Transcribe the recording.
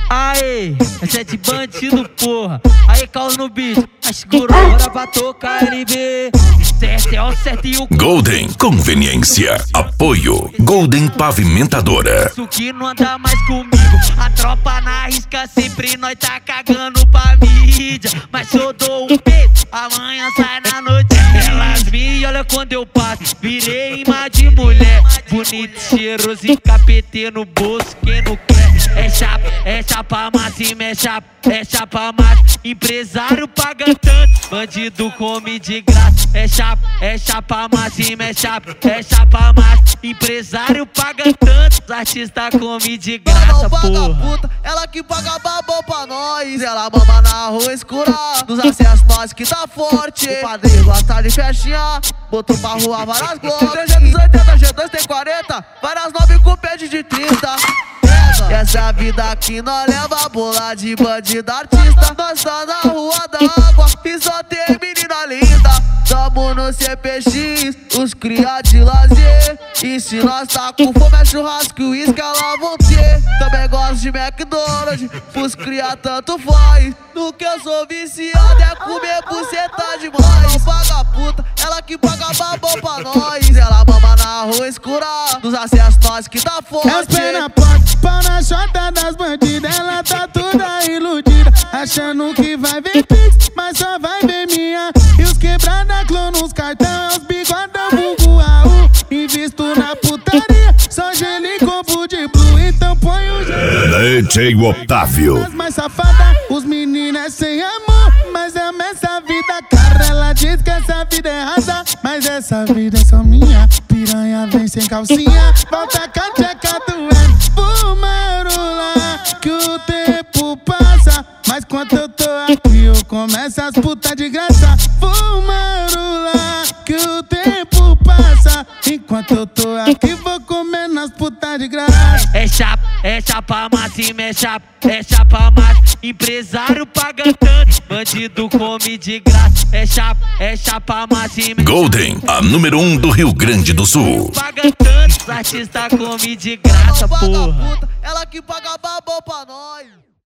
Aê, essa é de bandido, porra. Aí, caos no beat, mas segurou hora pra tocar LB. Certo é o certo e o Golden Conveniência. Apoio Golden Pavimentadora. isso que não anda mais comigo. A tropa na risca, sempre nós tá cagando pra mídia. Mas eu dou um peito, amanhã sai na noite. Elas me olham quando eu passo, virei imã de mulher. Bonito, cheiroso e capetê no bolso, quem não quer. É chapa máxima, é chapa máxima. Empresário paga tanto, bandido come de graça. É chapa máxima, é chapa máxima. Empresário paga tanto, artista come de graça, porra. Puta, ela que paga babão pra nós. Ela mama na rua escura, nos acessos nós que tá forte. O padrinho gosta de festinha, botou pra rua várias glórias. 380, G2 tem 40, várias 9 com pede de 30. Essa vida aqui nós leva bola de bandido artista. Nós tá na rua d'água e só tem menina linda. Tamo no CPX, os cria de lazer. E se nós tá com fome é churrasco e uísque elas vão ter. Também gosto de McDonald's, os cria tanto faz. No que eu sou viciado é comer buceta demais. Não paga puta, ela que paga babão pra nós. Ela mama na rua escura, nos acessos nós que tá forte. As pernas fortes, pau na chota das bandidas. Ela tá toda iludida, achando que vai ver pix, mas só vai ver minha. E os quebrada clã nos cartão, é os bigodão vulgo AU. Invisto na putaria, só gelo e combo de blue. Então põe o gelo. DJ Otávio. As mais safadas, os meninos é sem amor, mas ama essa vida cara. Ela diz que essa vida é rasa, mas essa vida é só minha. Piranha vem sem calcinha, volta com a tcheca doendo. Fumarola, que o tempo passa, mas quando eu tô aqui eu começo as putas de graça. Fumarola, que o tempo passa, enquanto eu tô aqui vou comendo as putas de graça. É chapa máxima, é chapa máxima. Empresário paga tanto, bandido come de graça. É chapa máxima. Golden, a número 1 do Rio Grande do Sul. Paga tanto, artista come de graça, porra. Ela que paga babão pra nós.